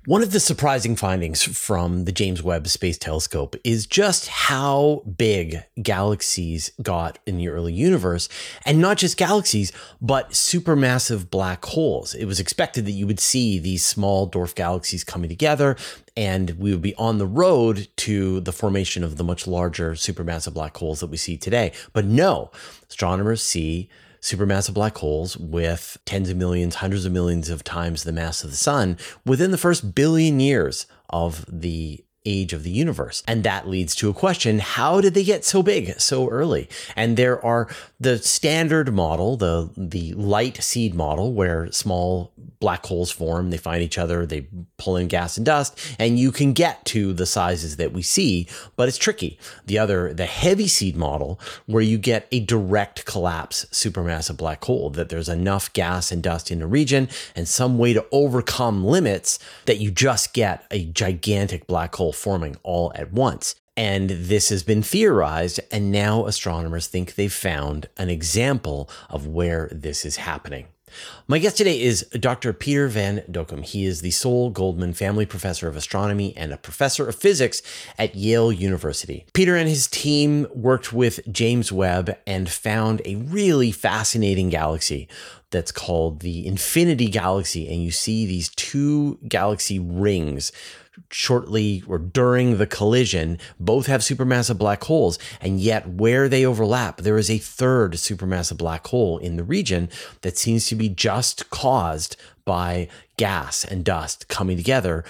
One of the surprising findings from the James Webb Space Telescope is just how big galaxies got in the early universe, and not just galaxies, but supermassive black holes. It was expected that you would see these small dwarf galaxies coming together, and we would be on the road to the formation of the much larger supermassive black holes that we see today. But no, astronomers see supermassive black holes with tens of millions, hundreds of millions of times the mass of the sun within the first billion years of the age of the universe. And that leads to a question: how did they get so big so early? And there are the standard model, the light seed model, where small black holes form, they find each other, they pull in gas and dust, and you can get to the sizes that we see, but it's tricky. The heavy seed model, where you get a direct collapse supermassive black hole, that there's enough gas and dust in the region and some way to overcome limits that you just get a gigantic black hole forming all at once. And this has been theorized, and now astronomers think they've found an example of where this is happening. My guest today is Dr. Peter Van Dokkum. He is the sole Goldman Family Professor of Astronomy and a Professor of Physics at Yale University. Peter and his team worked with James Webb and found a really fascinating galaxy that's called the Infinity Galaxy. And you see these two galaxy rings shortly or during the collision. Both have supermassive black holes, and yet where they overlap, there is a third supermassive black hole in the region that seems to be just caused by gas and dust coming together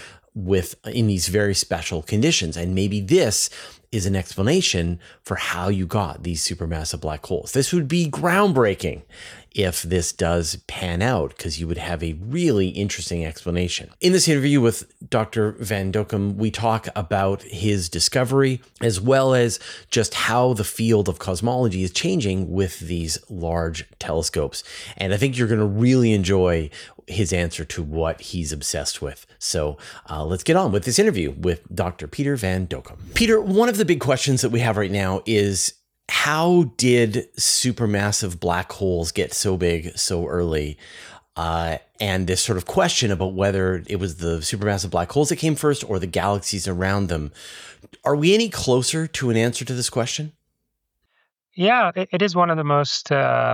in these very special conditions. And maybe this is an explanation for how you got these supermassive black holes. This would be groundbreaking if this does pan out, because you would have a really interesting explanation. In this interview with Dr. Van Dokkum, we talk about his discovery, as well as just how the field of cosmology is changing with these large telescopes. And I think you're going to really enjoy his answer to what he's obsessed with. So let's get on with this interview with Dr. Peter Van Dokkum. Peter, one of the big questions that we have right now is, how did supermassive black holes get so big so early? And this sort of question about whether it was the supermassive black holes that came first or the galaxies around them. Are we any closer to an answer to this question? Yeah, it is one of the most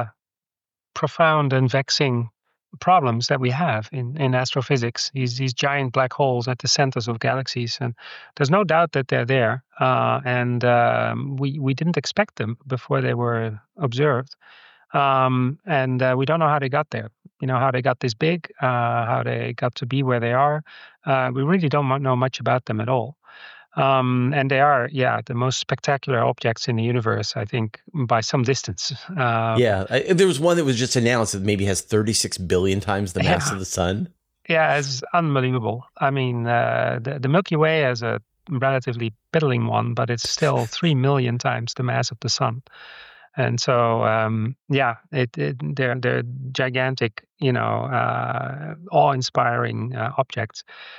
profound and vexing problems that we have in astrophysics, these giant black holes at the centers of galaxies. And there's no doubt that they're there. And we didn't expect them before they were observed. And we don't know how they got there, how they got this big, how they got to be where they are. We really don't know much about them at all. And they are, the most spectacular objects in the universe, I think, by some distance. There was one that was just announced that maybe has 36 billion times the mass of the sun. Yeah, it's unbelievable. I mean, the Milky Way has a relatively piddling one, but it's still 3 million times the mass of the sun. And so, they're gigantic, awe-inspiring objects.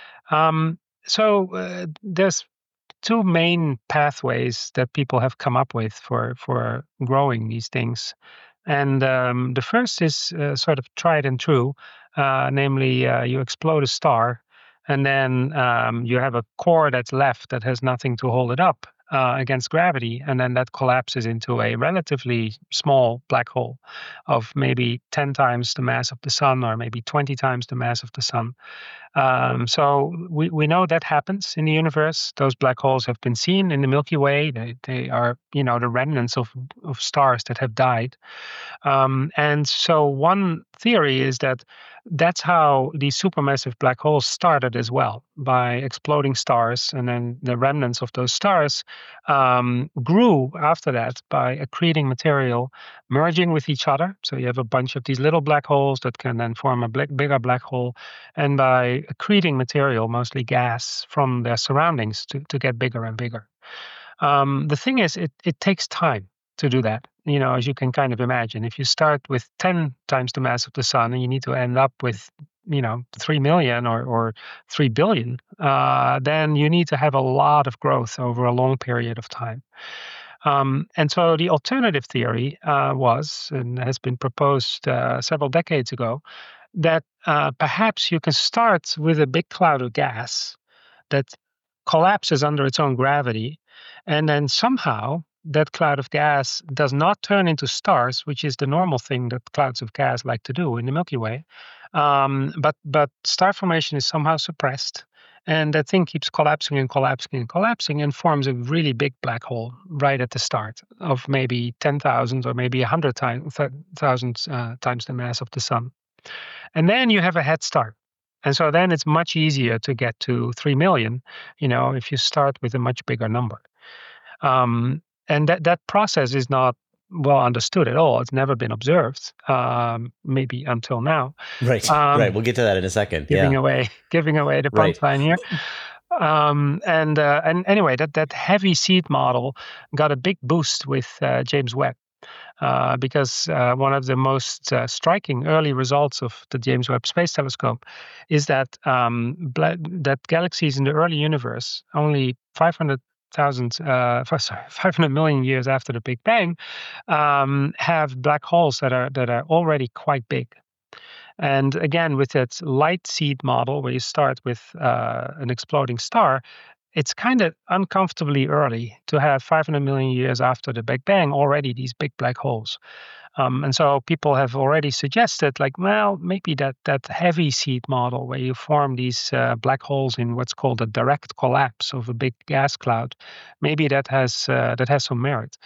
So there's two main pathways that people have come up with for growing these things. And the first is sort of tried and true, namely you explode a star, and then you have a core that's left that has nothing to hold it up against gravity, and then that collapses into a relatively small black hole of maybe 10 times the mass of the sun, or maybe 20 times the mass of the sun. So we know that happens in the universe. Those black holes have been seen in the Milky Way. They are, the remnants of stars that have died. And so one theory is that that's how these supermassive black holes started as well, by exploding stars, and then the remnants of those stars grew after that by accreting material, merging with each other. So you have a bunch of these little black holes that can then form a bigger black hole, and by accreting material, mostly gas, from their surroundings to get bigger and bigger. The thing is, it takes time to do that. As you can kind of imagine, if you start with 10 times the mass of the sun and you need to end up with 3 million or 3 billion, then you need to have a lot of growth over a long period of time. And so the alternative theory was, and has been proposed several decades ago, that perhaps you can start with a big cloud of gas that collapses under its own gravity, and then somehow that cloud of gas does not turn into stars, which is the normal thing that clouds of gas like to do in the Milky Way. But star formation is somehow suppressed, and that thing keeps collapsing and collapsing and collapsing, and forms a really big black hole right at the start of maybe 10,000 or maybe 100,000 times the mass of the sun. And then you have a head start. And so then it's much easier to get to 3 million, if you start with a much bigger number. And that process is not well understood at all. It's never been observed, maybe until now. Right. Right. We'll get to that in a second. Giving away the punchline here. And anyway, that heavy seed model got a big boost with James Webb. Because one of the most striking early results of the James Webb Space Telescope is that that galaxies in the early universe, only 500 million years after the Big Bang, have black holes that are already quite big. And again, with that light seed model, where you start with an exploding star, it's kind of uncomfortably early to have 500 million years after the Big Bang already these big black holes. And so people have already suggested, maybe that heavy seed model where you form these black holes in what's called a direct collapse of a big gas cloud, maybe that has some merit.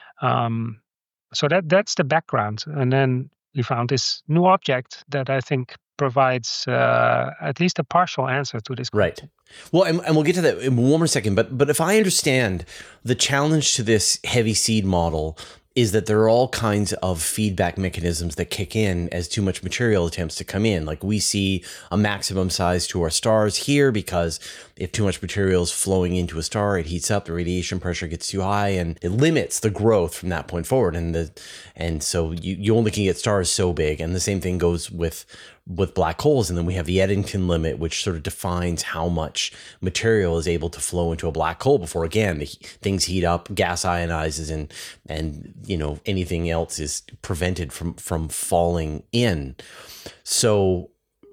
So that's the background. And then we found this new object that I think provides at least a partial answer to this question. Right. Well, and we'll get to that in one more second. But if I understand, the challenge to this heavy seed model is that there are all kinds of feedback mechanisms that kick in as too much material attempts to come in. Like we see a maximum size to our stars here because if too much material is flowing into a star, it heats up, the radiation pressure gets too high, and it limits the growth from that point forward. And so you only can get stars so big. And the same thing goes with black holes. And then we have the Eddington limit, which sort of defines how much material is able to flow into a black hole before, again, things heat up, gas ionizes, and anything else is prevented from falling in. So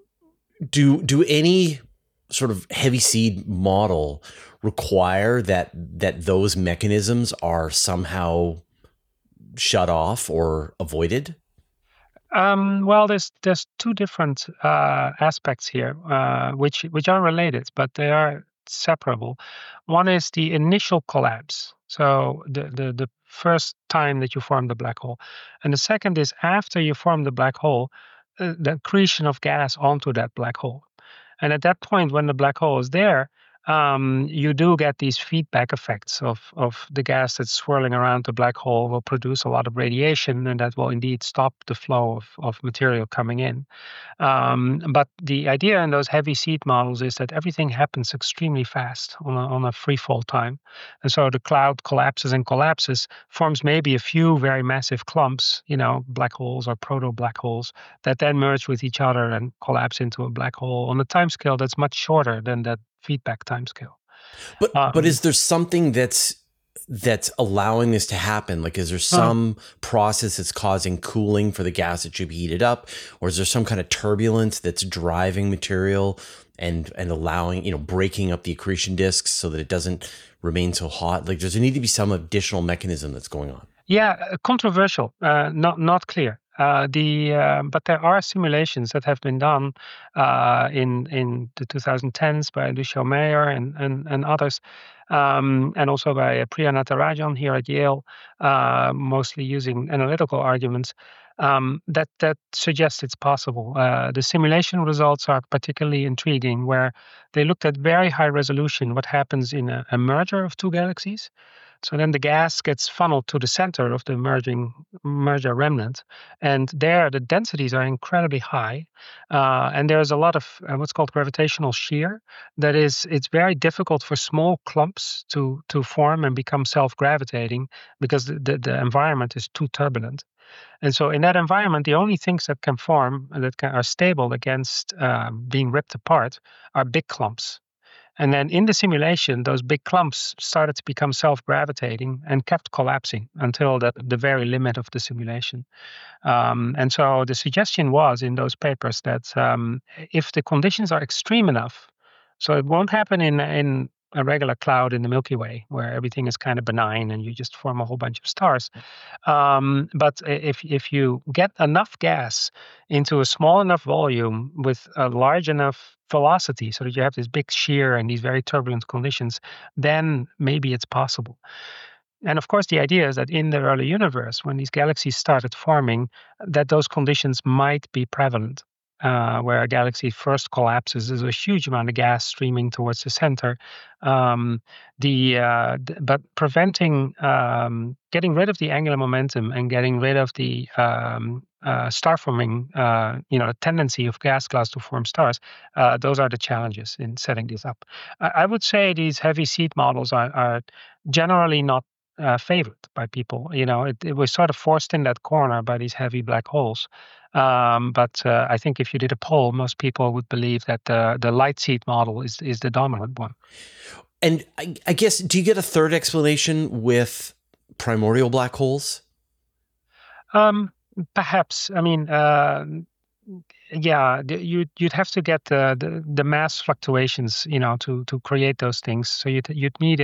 do any sort of heavy seed model require that those mechanisms are somehow shut off or avoided? Well, there's two different aspects here, which are related, but they are separable. One is the initial collapse, so the first time that you form the black hole, and the second is after you form the black hole, the accretion of gas onto that black hole. And at that point, when the black hole is there, you do get these feedback effects of the gas that's swirling around the black hole will produce a lot of radiation, and that will indeed stop the flow of material coming in. But the idea in those heavy seed models is that everything happens extremely fast on a free fall time. And so the cloud collapses and collapses, forms maybe a few very massive clumps, black holes or proto-black holes, that then merge with each other and collapse into a black hole on a time scale that's much shorter than that feedback timescale. But is there something that's allowing this to happen? Like, is there some process that's causing cooling for the gas that should be heated up, or is there some kind of turbulence that's driving material and allowing, breaking up the accretion disks so that it doesn't remain so hot? Like, does there need to be some additional mechanism that's going on? Yeah, controversial, not clear. But there are simulations that have been done in the 2010s by Lucio Meyer and others, and also by Priya Natarajan here at Yale, mostly using analytical arguments, that suggests it's possible. The simulation results are particularly intriguing, where they looked at very high resolution what happens in a merger of two galaxies. So then the gas gets funneled to the center of the merger remnant, and there the densities are incredibly high, and there's a lot of what's called gravitational shear. That is, it's very difficult for small clumps to form and become self-gravitating because the environment is too turbulent. And so in that environment, the only things that can form that are stable against being ripped apart are big clumps. And then in the simulation, those big clumps started to become self-gravitating and kept collapsing until the very limit of the simulation. And so the suggestion was in those papers that if the conditions are extreme enough, so it won't happen in a regular cloud in the Milky Way where everything is kind of benign and you just form a whole bunch of stars. But if you get enough gas into a small enough volume with a large enough velocity so that you have this big shear and these very turbulent conditions, then maybe it's possible. And of course, the idea is that in the early universe, when these galaxies started forming, that those conditions might be prevalent. Where a galaxy first collapses, there's a huge amount of gas streaming towards the center. But preventing, getting rid of the angular momentum and getting rid of the star forming, tendency of gas clouds to form stars, those are the challenges in setting this up. I would say these heavy seed models are generally not favored by people. It was sort of forced in that corner by these heavy black holes. But I think if you did a poll, most people would believe that the light seed model is the dominant one. And I guess, do you get a third explanation with primordial black holes? Perhaps. I mean, yeah, you'd have to get the mass fluctuations, to create those things. So you'd need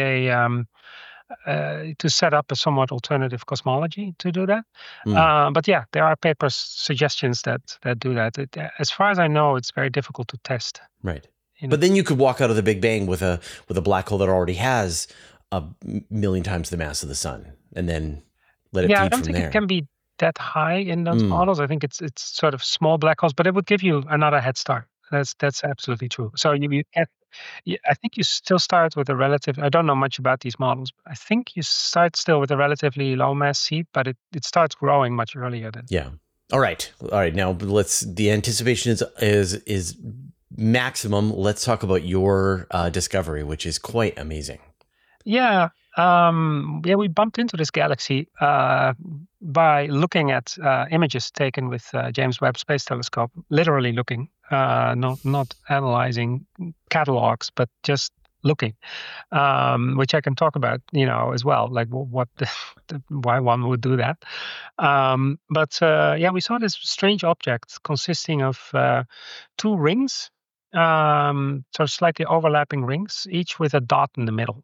to set up a somewhat alternative cosmology to do that. But yeah, there are papers suggestions that do that. As far as I know, it's very difficult to test. Right. But then you could walk out of the Big Bang with a black hole that already has 1,000,000 times the mass of the sun, and then let it feed from there. Yeah, I don't think it can be that high in those models. I think it's sort of small black holes, but it would give you another head start. That's absolutely true. So I think you still start with a relative. I don't know much about these models, but I think you start still with a relatively low mass seed, but it starts growing much earlier than. Yeah. All right. Now the anticipation is maximum. Let's talk about your discovery, which is quite amazing. Yeah. We bumped into this galaxy by looking at images taken with James Webb Space Telescope, literally looking, not analyzing catalogs, but just looking, which I can talk about, as well, like why one would do that. But we saw this strange object consisting of two rings, so slightly overlapping rings, each with a dot in the middle.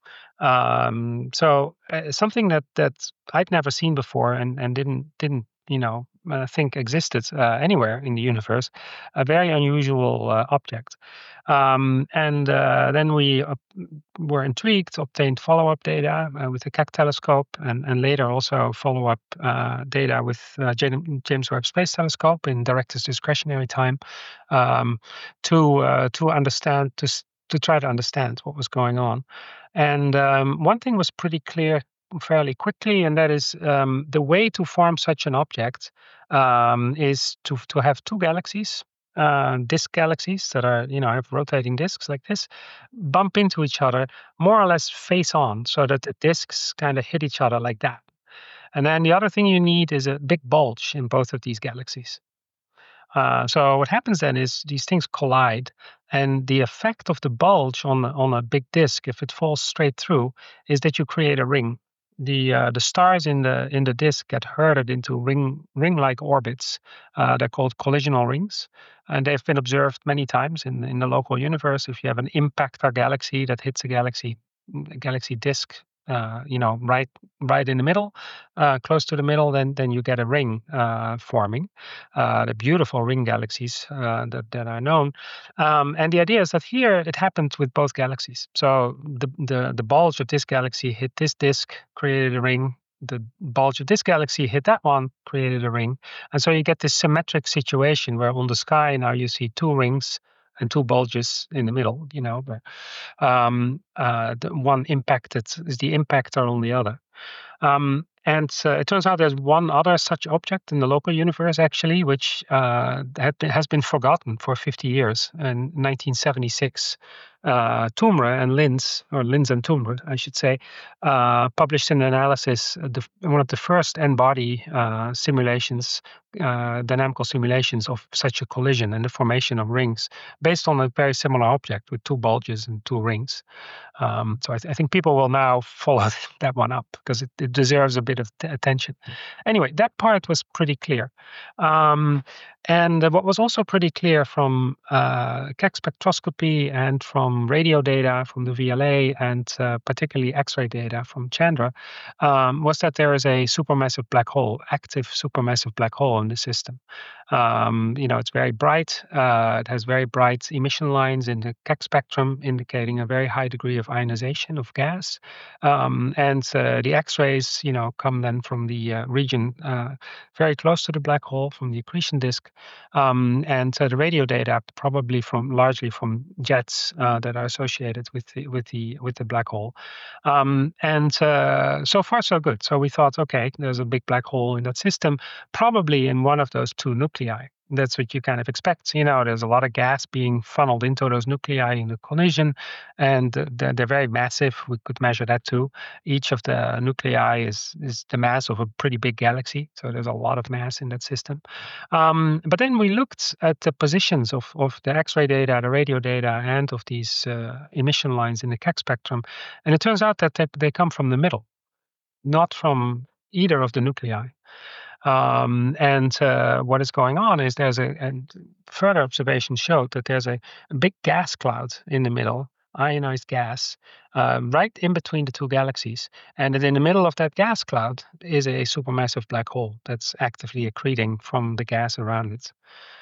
So something that I'd never seen before and didn't think existed anywhere in the universe, a very unusual object. Then we were intrigued, obtained follow-up data with the Keck telescope, and later also follow-up data with James Webb Space Telescope in director's discretionary time, to understand, to try to understand what was going on. And one thing was pretty clear fairly quickly, and that is the way to form such an object is to have two galaxies, disk galaxies that are, have rotating disks like this, bump into each other more or less face on, so that the disks kind of hit each other like that. And then the other thing you need is a big bulge in both of these galaxies. So what happens then is these things collide, and the effect of the bulge on a big disk, if it falls straight through, is that you create a ring. The stars in the disk get herded into ring-like orbits. They're called collisional rings, and they've been observed many times in the local universe. If you have an impactor galaxy that hits a galaxy disk, right in the middle, close to the middle, then you get a ring forming, the beautiful ring galaxies that are known. And the idea is that here it happened with both galaxies. So the bulge of this galaxy hit this disk, created a ring. The bulge of this galaxy hit that one, created a ring. And so you get this symmetric situation where on the sky now you see two rings and two bulges in the middle, but the one impacted is the impactor on the other. And it turns out there's one other such object in the local universe, actually, which has been forgotten for 50 years. In 1976, Toomre and Lins, or Lins and Toomre, I should say, published an analysis, one of the first N-body simulations, dynamical simulations of such a collision and the formation of rings based on a very similar object with two bulges and two rings. So I think people will now follow that one up because it deserves a bit of attention. Anyway, that part was pretty clear. And what was also pretty clear from Keck spectroscopy and from radio data from the VLA and particularly X-ray data from Chandra was that there is a supermassive black hole, active supermassive black hole in the system. It's very bright. It has very bright emission lines in the Keck spectrum, indicating a very high degree of ionization of gas. And the X-rays, come then from the region very close to the black hole, from the accretion disk, and the radio data probably largely from jets that are associated with the black hole. And so far so good. So we thought, okay, there's a big black hole in that system, probably in one of those two nuclei. That's what you kind of expect. There's a lot of gas being funneled into those nuclei in the collision, and they're very massive. We could measure that too. Each of the nuclei is the mass of a pretty big galaxy, so there's a lot of mass in that system. But then we looked at the positions of the X-ray data, the radio data, and of these emission lines in the Keck spectrum, and it turns out that they come from the middle, not from either of the nuclei. And what is going on is and further observation showed that there's a big gas cloud in the middle, ionized gas, right in between the two galaxies. And that in the middle of that gas cloud is a supermassive black hole that's actively accreting from the gas around it.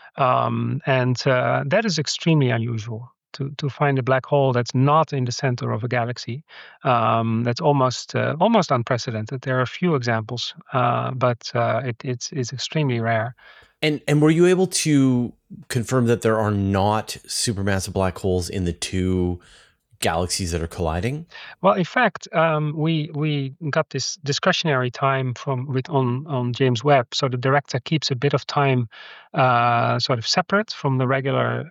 And that is extremely unusual. To find a black hole that's not in the center of a galaxy, that's almost unprecedented. There are a few examples, but it's extremely rare. And were you able to confirm that there are not supermassive black holes in the two galaxies that are colliding? Well, in fact, we got this discretionary time on James Webb. So the director keeps a bit of time sort of separate from the regular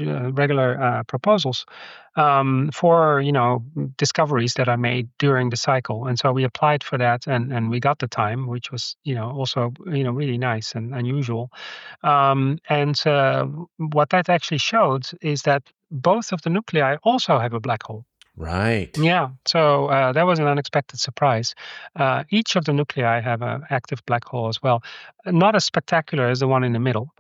proposals for discoveries that are made during the cycle. And so we applied for that, and we got the time, which was also really nice and unusual. And what that actually showed is that both of the nuclei also have a black hole. Right. Yeah. So that was an unexpected surprise. Each of the nuclei have an active black hole as well. Not as spectacular as the one in the middle,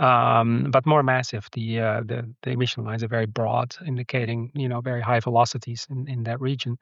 but more massive. The emission lines are very broad, indicating very high velocities in that region.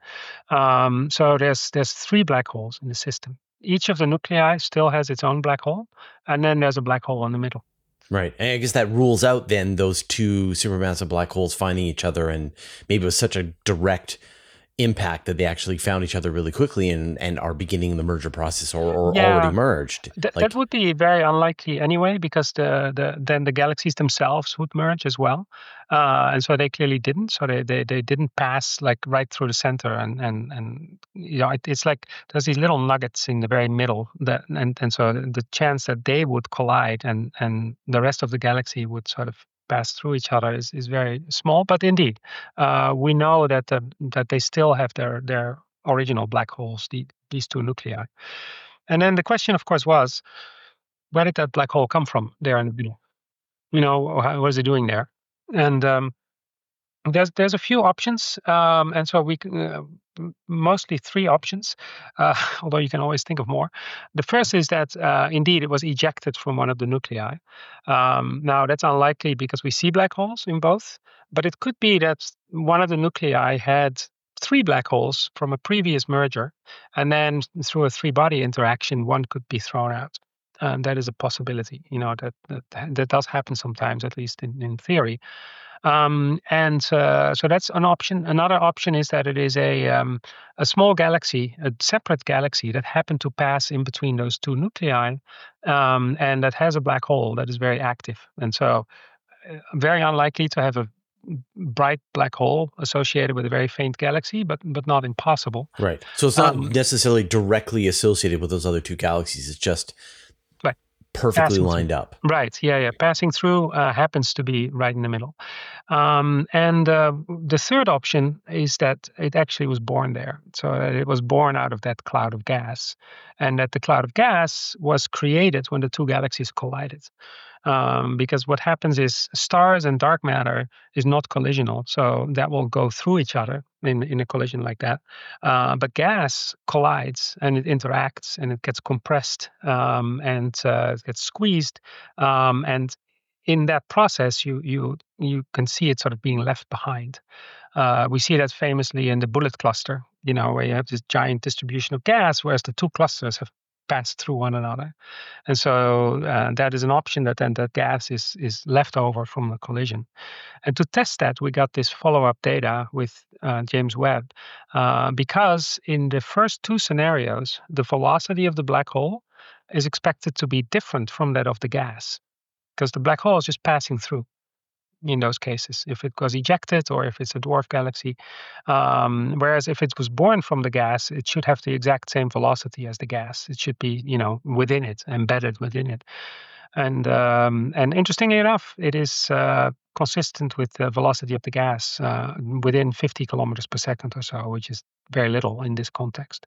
So there's 3 black holes in the system. Each of the nuclei still has its own black hole, and then there's a black hole in the middle. Right. And I guess that rules out then those two supermassive black holes finding each other, and maybe it was such a direct impact that they actually found each other really quickly and are beginning the merger process or already merged. That would be very unlikely anyway, because then the galaxies themselves would merge as well. And so they clearly didn't. So they didn't pass like right through the center, and it's like there's these little nuggets in the very middle and so the chance that they would collide and the rest of the galaxy would sort of pass through each other is very small. But indeed, we know that they still have their original black holes, these two nuclei. And then the question, of course, was, where did that black hole come from there in the middle? What was it doing there? And there's a few options, and so we mostly 3 options, although you can always think of more. The first is that indeed it was ejected from one of the nuclei. Now that's unlikely because we see black holes in both, but it could be that one of the nuclei had 3 black holes from a previous merger, and then through a 3-body interaction, one could be thrown out. And that is a possibility. That does happen sometimes, at least in theory. So that's an option. Another option is that it is a small galaxy, a separate galaxy that happened to pass in between those 2 nuclei, and that has a black hole that is very active. And so very unlikely to have a bright black hole associated with a very faint galaxy, but not impossible. Right. So it's not necessarily directly associated with those other two galaxies. It's just right. perfectly lined up. Right. Yeah. Passing through happens to be right in the middle. And the third option is that it actually was born there. So it was born out of that cloud of gas, and that the cloud of gas was created when the two galaxies collided. Because what happens is stars and dark matter is not collisional, so that will go through each other in a collision like that. But gas collides and it interacts and it gets compressed and it gets squeezed, and in that process, you can see it sort of being left behind. We see that famously in the bullet cluster, where you have this giant distribution of gas, whereas the two clusters have passed through one another. And so that is an option that then that gas is left over from the collision. And to test that, we got this follow-up data with James Webb, because in the first two scenarios, the velocity of the black hole is expected to be different from that of the gas, because the black hole is just passing through in those cases, if it was ejected or if it's a dwarf galaxy. Whereas if it was born from the gas, it should have the exact same velocity as the gas. It should be, within it, embedded within it. And interestingly enough, it is consistent with the velocity of the gas within 50 kilometers per second or so, which is very little in this context.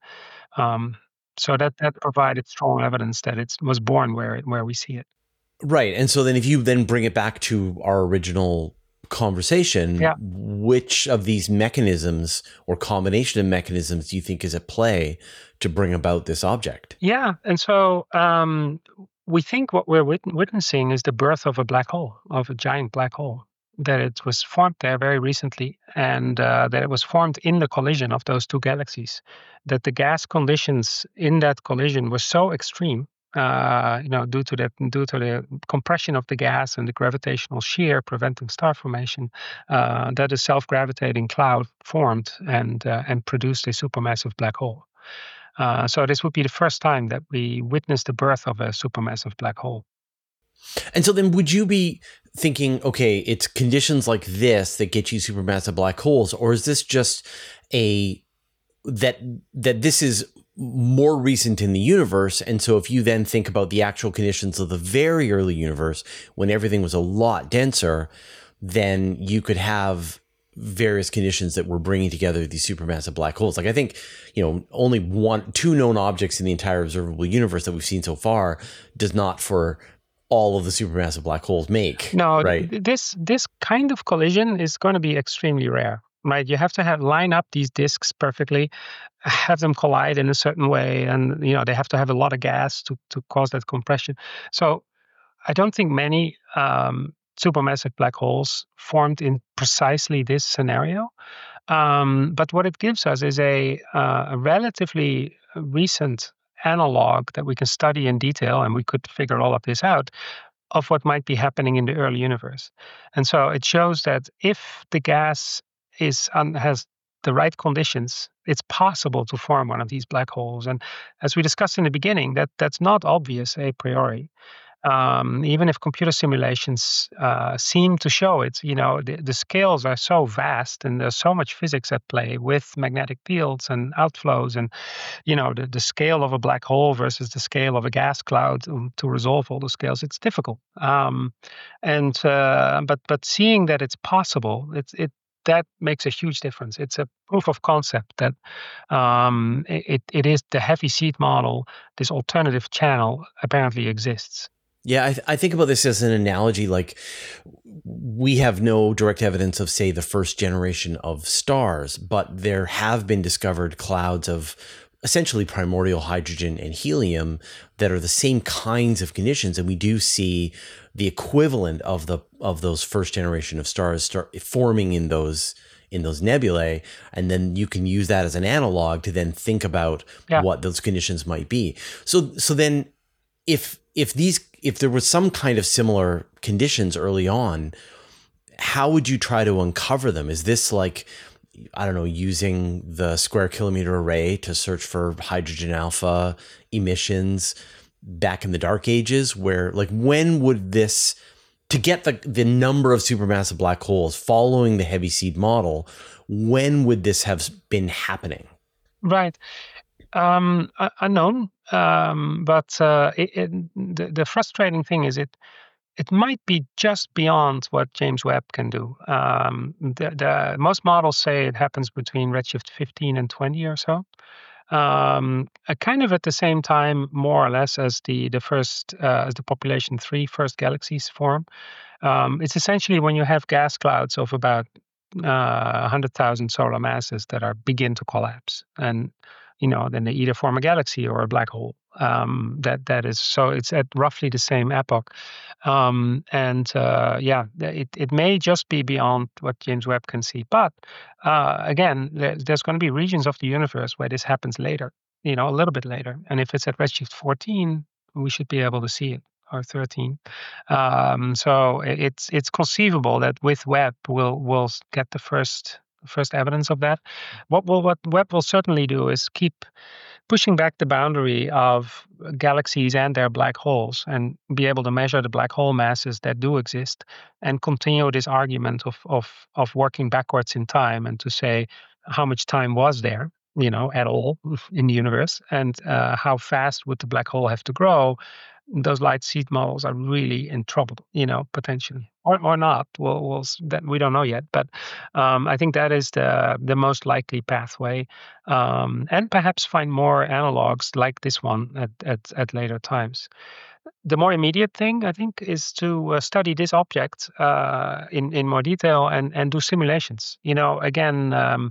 So that provided strong evidence that it was born where we see it. Right. And so then if you then bring it back to our original conversation, which of these mechanisms or combination of mechanisms do you think is at play to bring about this object? Yeah. And so we think what we're witnessing is the birth of a black hole, of a giant black hole, that it was formed there very recently, and that it was formed in the collision of those two galaxies, that the gas conditions in that collision were so extreme, due to the compression of the gas and the gravitational shear preventing star formation, that a self-gravitating cloud formed and produced a supermassive black hole. So this would be the first time that we witnessed the birth of a supermassive black hole. And so then would you be thinking, okay, it's conditions like this that get you supermassive black holes, or is this just that this is more recent in the universe? And so if you then think about the actual conditions of the very early universe, when everything was a lot denser, then you could have various conditions that were bringing together these supermassive black holes. Like I think, only two known objects in the entire observable universe that we've seen so far does not for all of the supermassive black holes make. No, right? This kind of collision is going to be extremely rare. Right, you have to line up these disks perfectly, have them collide in a certain way, and they have to have a lot of gas to cause that compression. So I don't think many supermassive black holes formed in precisely this scenario. But what it gives us is a relatively recent analog that we can study in detail, and we could figure all of this out, of what might be happening in the early universe. And so it shows that if the gas has the right conditions, it's possible to form one of these black holes. And as we discussed in the beginning, that's not obvious a priori. Even if computer simulations seem to show it, the scales are so vast and there's so much physics at play with magnetic fields and outflows, and the scale of a black hole versus the scale of a gas cloud, to resolve all the scales, it's difficult. But seeing that it's possible, that makes a huge difference. It's a proof of concept that it is the heavy seed model, this alternative channel apparently exists. Yeah, I think about this as an analogy. Like, we have no direct evidence of, say, the first generation of stars, but there have been discovered clouds of essentially primordial hydrogen and helium that are the same kinds of conditions, and we do see the equivalent of those first generation of stars start forming in those nebulae, and then you can use that as an analog to then think about what those conditions might be. So then if there was some kind of similar conditions early on, how would you try to uncover them? Is this like, I don't know, using the square kilometer array to search for hydrogen alpha emissions back in the dark ages, where, like, when would this to get the number of supermassive black holes following the heavy seed model, when would this have been happening? Right. Unknown. But the frustrating thing is it might be just beyond what James Webb can do. Most models say it happens between redshift 15 and 20 or so. Kind of at the same time, more or less, as the first as the population 3 first galaxies form. It's essentially when you have gas clouds of about 100,000 solar masses that begin to collapse, and then they either form a galaxy or a black hole. That is so. It's at roughly the same epoch, it may just be beyond what James Webb can see. But again, there's going to be regions of the universe where this happens later. A little bit later, and if it's at redshift 14, we should be able to see it, or 13. So it's conceivable that with Webb we'll get the first evidence of that. What Webb will certainly do is keep pushing back the boundary of galaxies and their black holes, and be able to measure the black hole masses that do exist, and continue this argument of working backwards in time, and to say how much time was there, at all in the universe, and how fast would the black hole have to grow. Those light seed models are really in trouble, potentially, or not. That we don't know yet, but I think that is the most likely pathway, and perhaps find more analogs like this one at later times. The more immediate thing, I think, is to study this object in more detail, and do simulations. Again,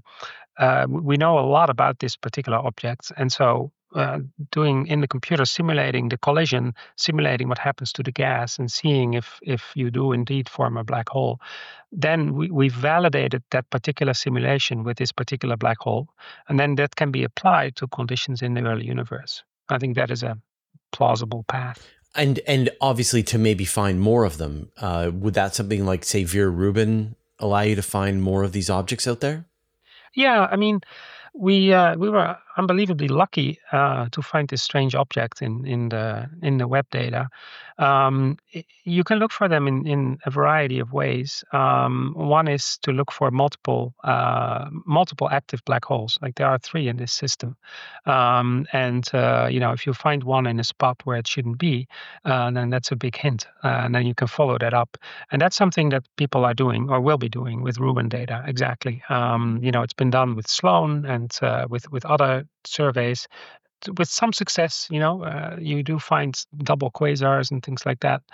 we know a lot about this particular object, and so doing in the computer, simulating the collision, simulating what happens to the gas, and seeing if you do indeed form a black hole, then we validated that particular simulation with this particular black hole, and then that can be applied to conditions in the early universe. I think that is a plausible path. And obviously, to maybe find more of them, would that something like, say, Vera Rubin allow you to find more of these objects out there? Yeah, I mean, we were unbelievably lucky to find this strange object in the Webb data. You can look for them in a variety of ways. One is to look for multiple active black holes. Like there are 3 in this system, and if you find one in a spot where it shouldn't be, then that's a big hint, and then you can follow that up. And that's something that people are doing, or will be doing, with Rubin data. Exactly. It's been done with Sloan and with other surveys, with some success. You do find double quasars and things like that,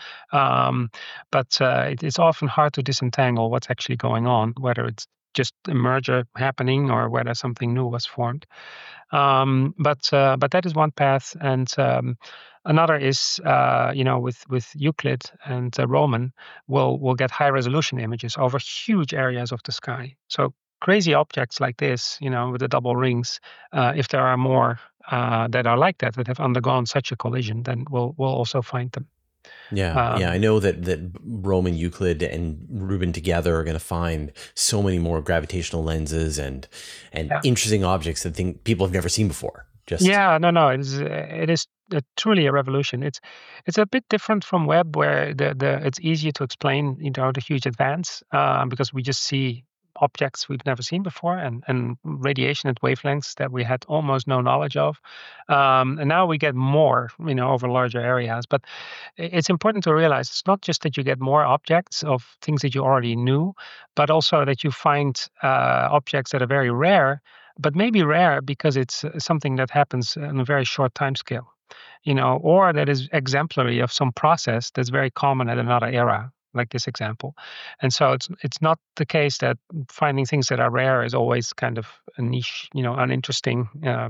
but it's often hard to disentangle what's actually going on, whether it's just a merger happening or whether something new was formed. But that is one path, and another is with Euclid and Roman, we'll get high resolution images over huge areas of the sky. So crazy objects like this, with the double rings, if there are more that are like that have undergone such a collision, then we'll also find them. Yeah, I know that Roman, Euclid, and Rubin together are going to find so many more gravitational lenses and interesting objects that people have never seen before. No, it is truly a revolution. It's a bit different from Webb, where it's easier to explain, the huge advance, because we just see objects we've never seen before, and radiation at wavelengths that we had almost no knowledge of. And now we get more, over larger areas. But it's important to realize it's not just that you get more objects of things that you already knew, but also that you find objects that are very rare, but maybe rare because it's something that happens in a very short time scale, or that is exemplary of some process that's very common at another era, like this example. And so it's not the case that finding things that are rare is always kind of a niche, uninteresting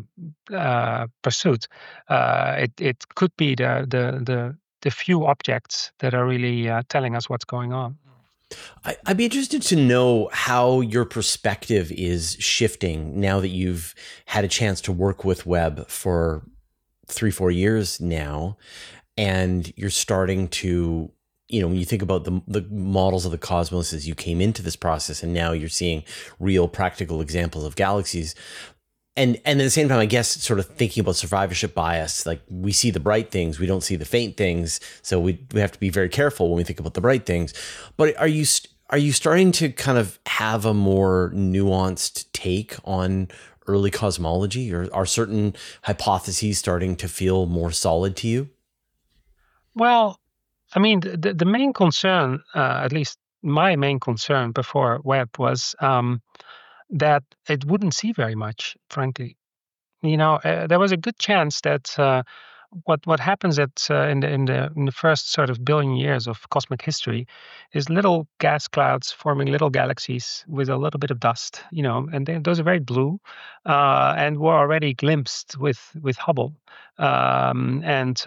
pursuit. It could be the few objects that are really telling us what's going on. I'd be interested to know how your perspective is shifting now that you've had a chance to work with Webb for 3-4 years now, and you're starting to, when you think about the models of the cosmos as you came into this process, and now you're seeing real practical examples of galaxies. And at the same time, I guess sort of thinking about survivorship bias, like we see the bright things, we don't see the faint things, so we have to be very careful when we think about the bright things. But are you starting to kind of have a more nuanced take on early cosmology, or are certain hypotheses starting to feel more solid to you? Well, I mean, the main concern, at least my main concern before Webb, was that it wouldn't see very much, frankly. There was a good chance that what happens in the first sort of billion years of cosmic history is little gas clouds forming little galaxies with a little bit of dust, and those are very blue, and were already glimpsed with Hubble, and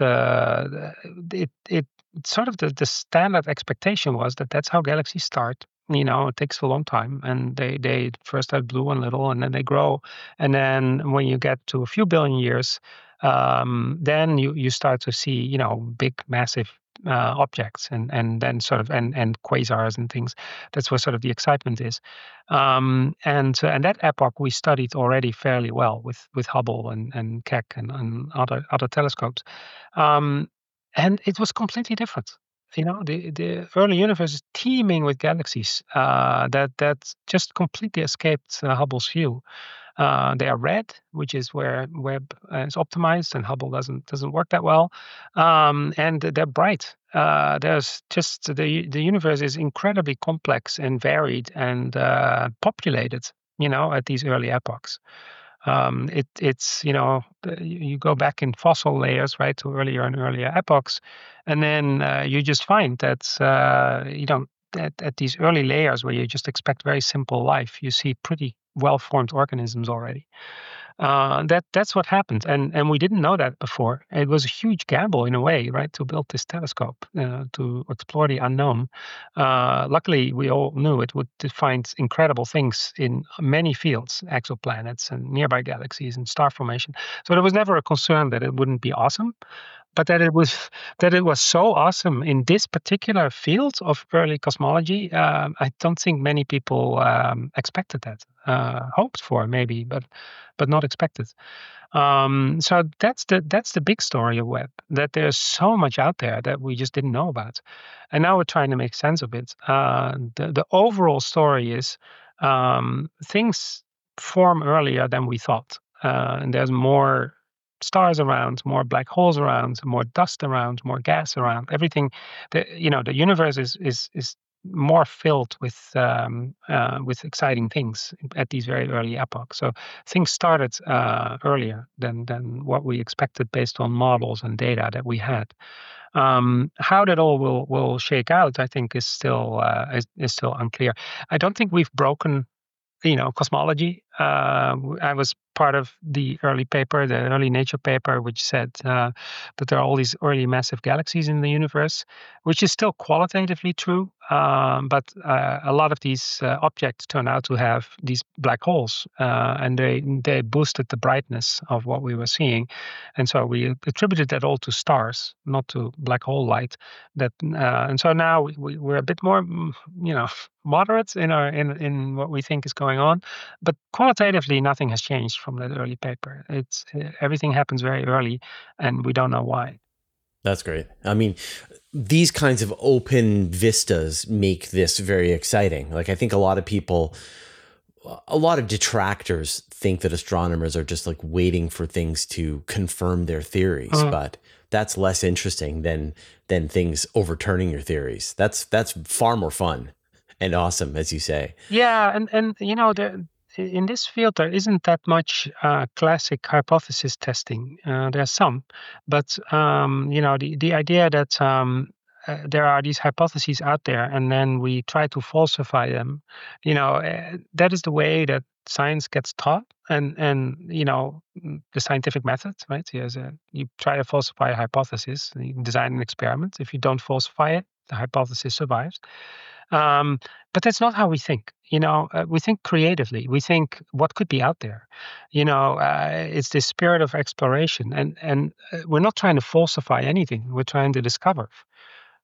it sort of the standard expectation was that that's how galaxies start. It takes a long time, and they first start blue and little, and then they grow, and then when you get to a few billion years, then you start to see big massive objects, and then sort of and quasars and things. That's where sort of the excitement is, and that epoch we studied already fairly well with Hubble and Keck and other telescopes, um, and it was completely different. The early universe is teeming with galaxies that just completely escaped Hubble's view. They are red, which is where Webb is optimized, and Hubble doesn't work that well. And they're bright. There's just the universe is incredibly complex and varied and populated. At these early epochs. It's you go back in fossil layers, right, to earlier and earlier epochs, and then you just find that at these early layers where you just expect very simple life, you see pretty well formed organisms already. That's what happened, and we didn't know that before. It was a huge gamble in a way, right, to build this telescope to explore the unknown. Luckily, we all knew it would find incredible things in many fields, exoplanets and nearby galaxies and star formation. So there was never a concern that it wouldn't be awesome, but that it was so awesome in this particular field of early cosmology. I don't think many people expected that. Hoped for maybe, but not expected. So that's the big story of Webb. That there's so much out there that we just didn't know about, and now we're trying to make sense of it. The overall story is things form earlier than we thought, and there's more stars around, more black holes around, more dust around, more gas around. Everything, the universe is more filled with exciting things at these very early epochs. So things started earlier than what we expected based on models and data that we had. How that all will shake out, I think, is still unclear. I don't think we've broken cosmology. I was part of the early Nature paper, which said that there are all these early massive galaxies in the universe, which is still qualitatively true. But a lot of these objects turn out to have these black holes, and they boosted the brightness of what we were seeing, and so we attributed that all to stars, not to black hole light. And so now we're a bit more, moderate in what we think is going on, but qualitatively nothing has changed from that early paper. It's everything happens very early, and we don't know why. That's great. I mean, these kinds of open vistas make this very exciting. Like, I think a lot of detractors think that astronomers are just like waiting for things to confirm their theories, but that's less interesting than things overturning your theories. That's far more fun and awesome, as you say. Yeah, and in this field there isn't that much classic hypothesis testing. There's some, but the idea that there are these hypotheses out there, and then we try to falsify them. That is the way that science gets taught, and the scientific method, right? You try to falsify a hypothesis, you design an experiment. If you don't falsify it, the hypothesis survives. Um, but that's not how we think. We think creatively. We think what could be out there. It's this spirit of exploration, and we're not trying to falsify anything. We're trying to discover.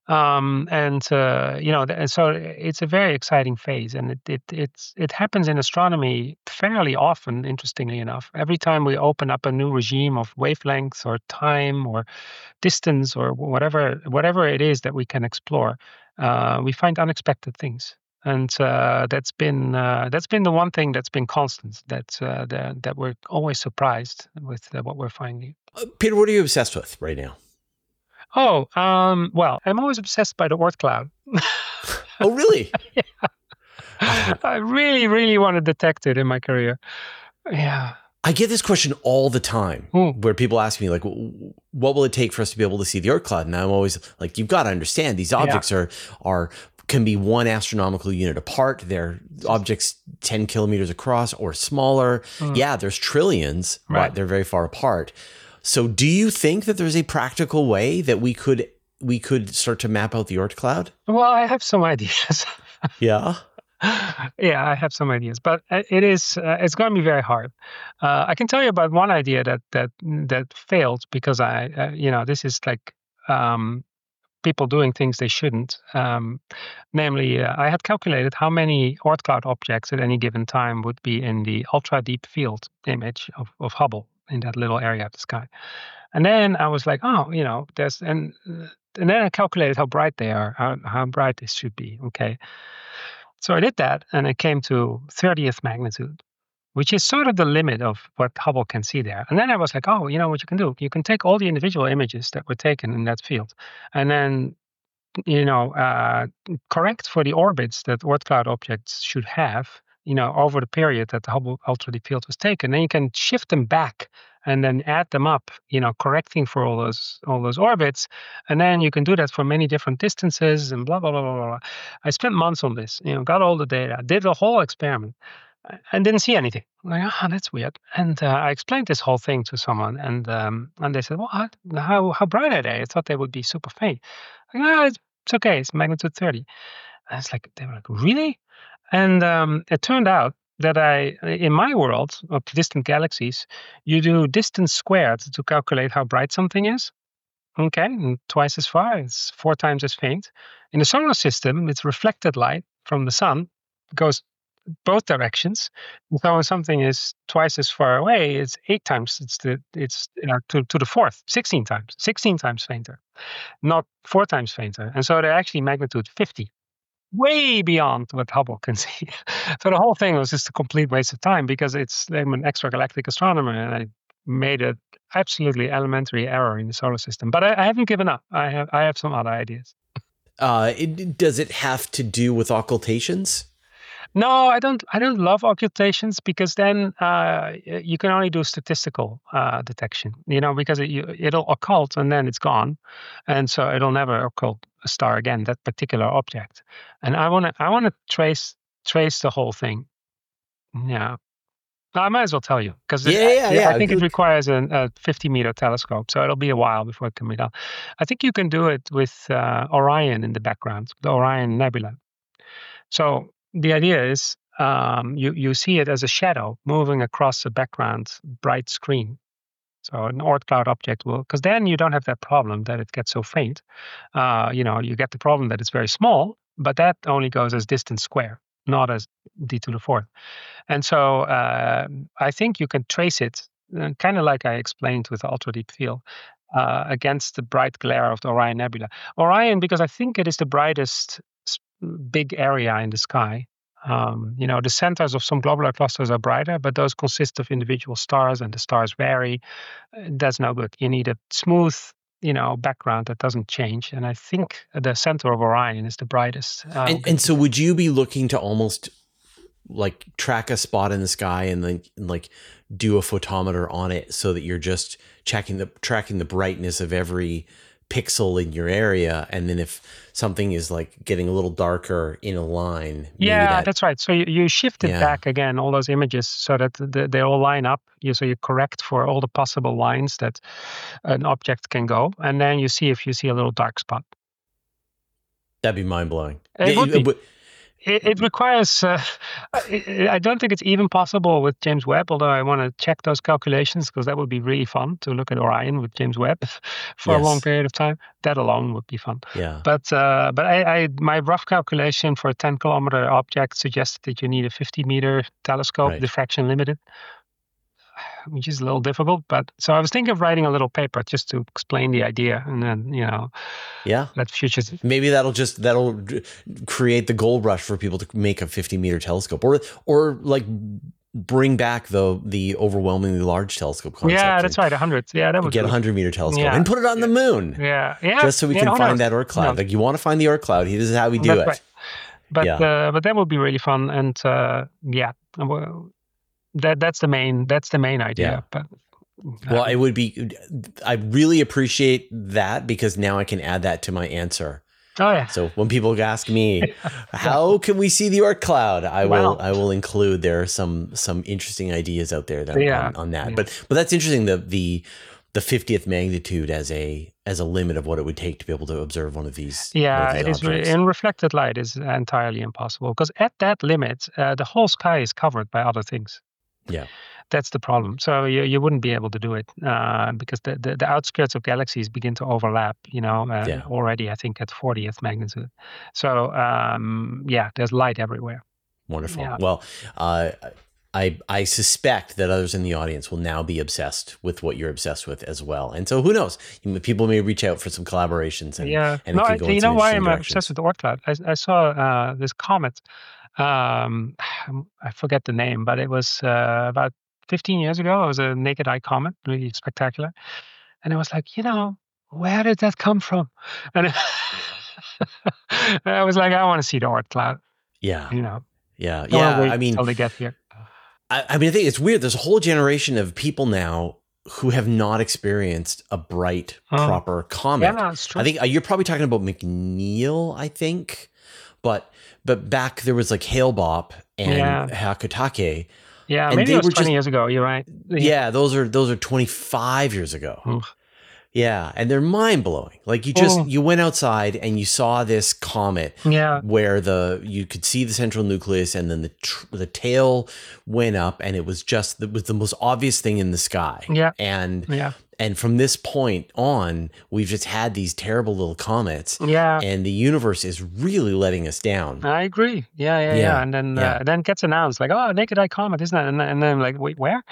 And and so it's a very exciting phase, and it happens in astronomy fairly often. Interestingly enough, every time we open up a new regime of wavelengths or time or distance or whatever it is that we can explore, we find unexpected things. And that's been the one thing that's been constant. That we're always surprised with what we're finding. Peter, what are you obsessed with right now? Oh, well, I'm always obsessed by the Oort cloud. Oh, really? Yeah. I really, really want to detect it in my career. Yeah. I get this question all the time where people ask me, like, what will it take for us to be able to see the Oort cloud? And I'm always like, you've got to understand these objects can be one astronomical unit apart. They're objects 10 kilometers across or smaller. Yeah, there's trillions, but they're very far apart. So do you think that there's a practical way that we could start to map out the Oort cloud? Well, I have some ideas. Yeah. Yeah, I have some ideas, but it's going to be very hard. I can tell you about one idea that failed because this is like people doing things they shouldn't. Namely, I had calculated how many Oort cloud objects at any given time would be in the ultra deep field image of Hubble in that little area of the sky. And then I was like, and then I calculated how bright they are, how bright this should be. Okay. So I did that, and it came to 30th magnitude, which is sort of the limit of what Hubble can see there. And then I was like, oh, you know what you can do? You can take all the individual images that were taken in that field, and then correct for the orbits that Oort cloud objects should have, over the period that the Hubble ultra deep field was taken. Then you can shift them back and then add them up, correcting for all those orbits, and then you can do that for many different distances and blah blah blah blah blah. I spent months on this, got all the data, did the whole experiment, and didn't see anything. I'm like, that's weird. And I explained this whole thing to someone, and they said, well, how bright are they? I thought they would be super faint. Like, no, it's okay. It's magnitude 30. And it's like, they were like, really? And it turned out that in my world of distant galaxies, you do distance squared to calculate how bright something is. Okay, and twice as far, it's 4 times as faint. In the solar system, it's reflected light from the sun, goes both directions. And so when something is twice as far away, it's 8 times. It's to the fourth, 16 times fainter, not 4 times fainter. And so they're actually magnitude 50. Way beyond what Hubble can see. So the whole thing was just a complete waste of time because I'm an extragalactic astronomer and I made an absolutely elementary error in the solar system. But I haven't given up. I have some other ideas. Does it have to do with occultations? No, I don't love occultations because then you can only do statistical detection, because it'll occult and then it's gone. And so it'll never occult a star again, that particular object. And I want to trace the whole thing. Yeah. I might as well tell you because I think it requires a 50-meter telescope, so it'll be a while before it can be done. I think you can do it with Orion in the background, the Orion Nebula. So the idea is you see it as a shadow moving across a background bright screen. So an Oort cloud object will, because then you don't have that problem that it gets so faint. You get the problem that it's very small, but that only goes as distance square, not as d to the fourth. And so I think you can trace it, kind of like I explained with the ultra deep field, against the bright glare of the Orion Nebula. Orion, because I think it is the brightest big area in the sky. The centers of some globular clusters are brighter, but those consist of individual stars, and the stars vary. That's no good. You need a smooth, background that doesn't change. And I think the center of Orion is the brightest. And so, would you be looking to almost like track a spot in the sky and then like do a photometer on it so that you're just tracking the brightness of every pixel in your area, and then if something is like getting a little darker in a line, that's right. So you shift it back again, all those images, so that they all line up. So you correct for all the possible lines that an object can go, and then you see if you see a little dark spot. That'd be mind blowing. It requires. I don't think it's even possible with James Webb. Although I want to check those calculations because that would be really fun to look at Orion with James Webb for a long Yes. period of time. That alone would be fun. Yeah. But my rough calculation for a 10-kilometer object suggested that you need a 50-meter telescope, Right. diffraction limited, which is a little difficult. But so I was thinking of writing a little paper just to explain the idea, and then Yeah. let future. Maybe that'll create the gold rush for people to make a 50-meter telescope, or like bring back the overwhelmingly large telescope concept. Yeah, that's right. 100. Yeah, that would get a 100-meter telescope and put it on the moon. Yeah. Just so we can find that Oort cloud. Like, you want to find the Oort cloud. This is how we do it. Right. But that would be really fun. And well, that's the main idea. Yeah. But well, it would be. I really appreciate that, because now I can add that to my answer. Oh yeah. So when people ask me, how can we see the Oort cloud, I will include there are some interesting ideas out there on that. Yeah. But that's interesting. The 50th magnitude as a limit of what it would take to be able to observe one of these. Yeah, it is. In reflected light is entirely impossible, because at that limit, the whole sky is covered by other things. Yeah. That's the problem. So you wouldn't be able to do it because the outskirts of galaxies begin to overlap, already, I think, at 40th magnitude. So, there's light everywhere. Wonderful. Yeah. Well, I suspect that others in the audience will now be obsessed with what you're obsessed with as well. And so who knows? People may reach out for some collaborations. And you know why I'm obsessed with the Oort cloud? I saw this comet. I forget the name, but it was about 15 years ago. It was a naked eye comet, really spectacular. And it was like, where did that come from? And I was like, I want to see the Oort cloud. Yeah. Yeah. I mean, until they get here. I think it's weird. There's a whole generation of people now who have not experienced a bright, proper comet. Yeah, that's true. I think you're probably talking about McNeil, I think. But back there was like Hale-Bopp and Hyakutake. Yeah, and maybe it was 20 years ago. You're right. Yeah, those are 25 years ago. Yeah, and they're mind blowing. Like you went outside and you saw this comet, where you could see the central nucleus, and then the tail went up, and it was the most obvious thing in the sky. Yeah, and from this point on, we've just had these terrible little comets. Yeah, and the universe is really letting us down. I agree. Yeah. And then it gets announced like, oh, naked eye comet, isn't it? And then I'm like, wait, where?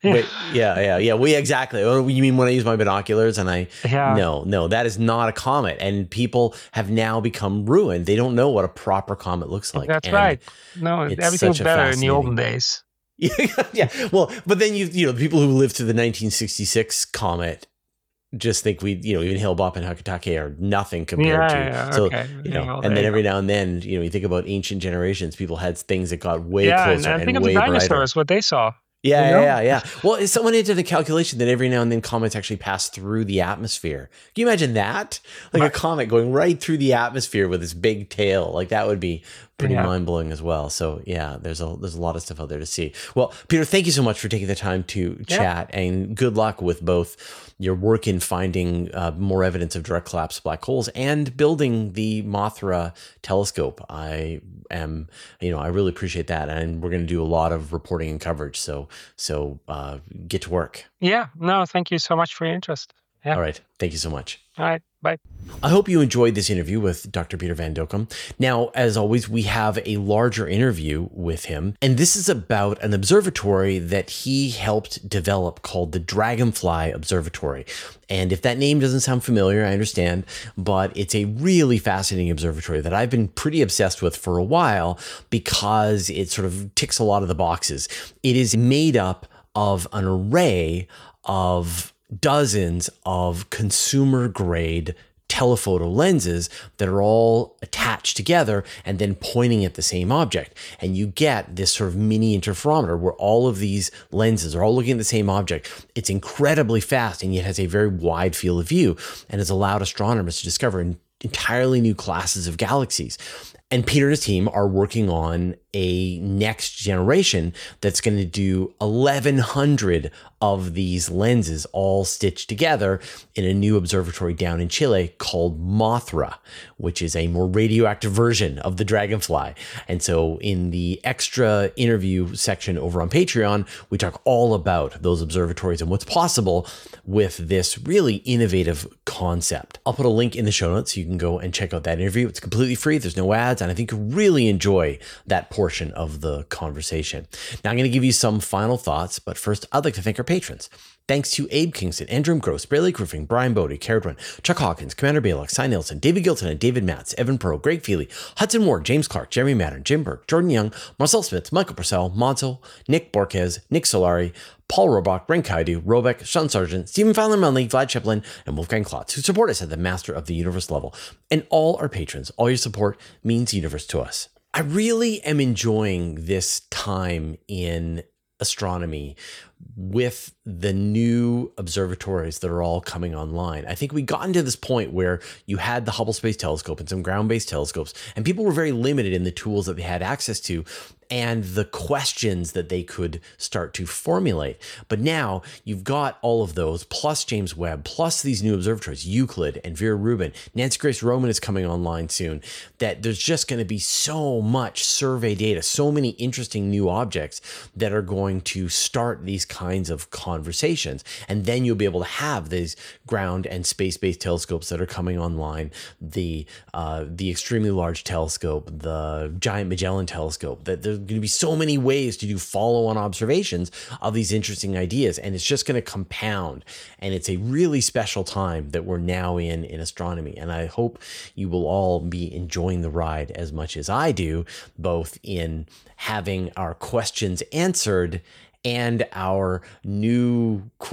Exactly. Oh, you mean when I use my binoculars and no, that is not a comet. And people have now become ruined. They don't know what a proper comet looks like. That's right. No, everything's better in the olden days. Yeah. Well, but then the people who lived through the 1966 comet just think even Hale-Bopp and Hyakutake are nothing compared to. So, and then every now and then, you think about ancient generations, people had things that got way closer and think way of the brighter. dinosaurs, what they saw. Yeah. Well, someone did a calculation that every now and then comets actually pass through the atmosphere. Can you imagine that? Like a comet going right through the atmosphere with its big tail. Like that would be pretty mind-blowing as well. So there's a lot of stuff out there to see. Well, Peter, thank you so much for taking the time to chat, and good luck with both your work in finding more evidence of direct collapse black holes and building the Mothra telescope. I really appreciate that, and we're going to do a lot of reporting and coverage. So get to work. Yeah. No, thank you so much for your interest. Yeah. All right. Thank you so much. All right. Bye. I hope you enjoyed this interview with Dr. Peter Van Dokkum. Now, as always, we have a larger interview with him, and this is about an observatory that he helped develop called the Dragonfly Observatory. And if that name doesn't sound familiar, I understand, but it's a really fascinating observatory that I've been pretty obsessed with for a while because it sort of ticks a lot of the boxes. It is made up of an array of dozens of consumer grade telephoto lenses that are all attached together and then pointing at the same object. And you get this sort of mini interferometer where all of these lenses are all looking at the same object. It's incredibly fast, and yet has a very wide field of view, and has allowed astronomers to discover entirely new classes of galaxies. And Peter and his team are working on a next generation that's going to do 1,100 of these lenses all stitched together in a new observatory down in Chile called Mothra, which is a more radioactive version of the Dragonfly. And so in the extra interview section over on Patreon, we talk all about those observatories and what's possible with this really innovative concept. I'll put a link in the show notes so you can go and check out that interview. It's completely free. There's no ads. And I think you'll really enjoy that portion of the conversation. Now I'm going to give you some final thoughts, but first I'd like to thank our patrons. Thanks to Abe Kingston, Andrew Gross, Bear Lake Roofing, Brian Bodie, Caradron, Chuck Hawkins, Commander Bailock, Cy Nielsen, David Gilton, and David Matz, Evan Pearl, Greg Feely, Hudson Ward, James Clark, Jeremy Madden, Jim Burke, Jordan Young, Marcel Smith, Michael Purcell, Monzo, Nick Borquez, Nick Solari, Paul Robach, Brent Kaidu, Robeck, Sean Sargent, Stephen Fowler Munley, Vlad Sheplin, and Wolfgang Klotz, who support us at the Master of the Universe level. And all our patrons, all your support means the universe to us. I really am enjoying this time in astronomy with the new observatories that are all coming online. I think we got into this point where you had the Hubble Space Telescope and some ground-based telescopes, and people were very limited in the tools that they had access to and the questions that they could start to formulate. But now you've got all of those, plus James Webb, plus these new observatories, Euclid and Vera Rubin. Nancy Grace Roman is coming online soon, that there's just going to be so much survey data, so many interesting new objects that are going to start these kinds of conversations. And then you'll be able to have these ground and space-based telescopes that are coming online, the extremely large telescope, the Giant Magellan Telescope, that there's going to be so many ways to do follow-on observations of these interesting ideas, and it's just going to compound. And it's a really special time that we're now in astronomy. And I hope you will all be enjoying the ride as much as I do, both in having our questions answered and our new